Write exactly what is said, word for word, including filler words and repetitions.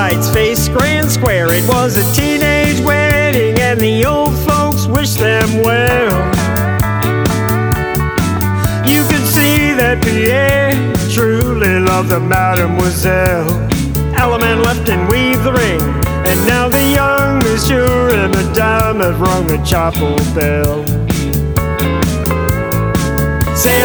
lights faced Grand Square. It was a teenage wedding and the old folks wished them well. You could see that Pierre truly loved the mademoiselle. Alaman left and weaved the ring, and now the young monsieur and madame have rung the chapel bell.